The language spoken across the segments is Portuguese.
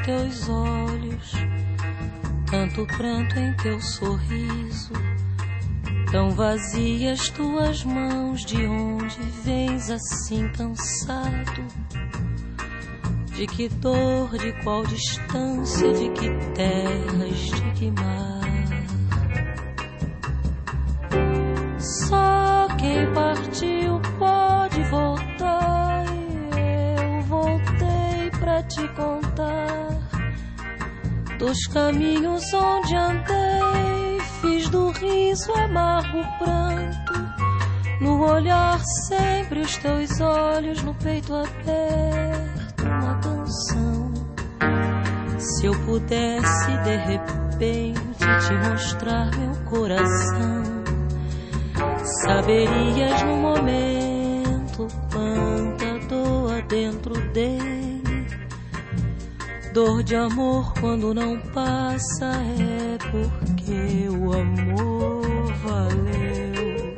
teus olhos, tanto pranto em teu sorriso. Tão vazias tuas mãos, de onde vens assim cansado? De que dor, de qual distância, de que terras, de que mar? Só quem partiu pode voltar, e eu voltei pra te contar dos caminhos onde andei. Fiz do riso amargo pranto, no olhar sempre os teus olhos, no peito aberto uma canção. Se eu pudesse de repente te mostrar meu coração, saberias no momento quanta dor há dentro dele. Dor de amor quando não passa é porque o amor valeu.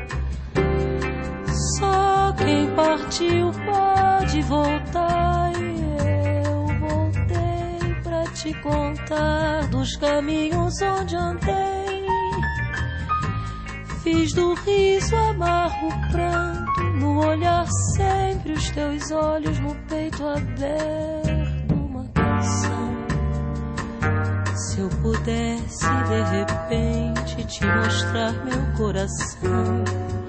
Só quem partiu pode voltar, e eu voltei pra te contar dos caminhos onde andei. Fiz do riso amargo pranto, no olhar sempre os teus olhos, no peito aberto uma canção. Se eu pudesse de repente te mostrar meu coração,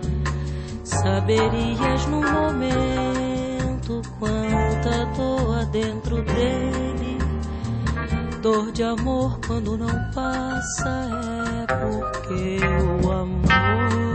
saberias no momento quanta dor há dentro dele. Dor de amor quando não passa é porque o amor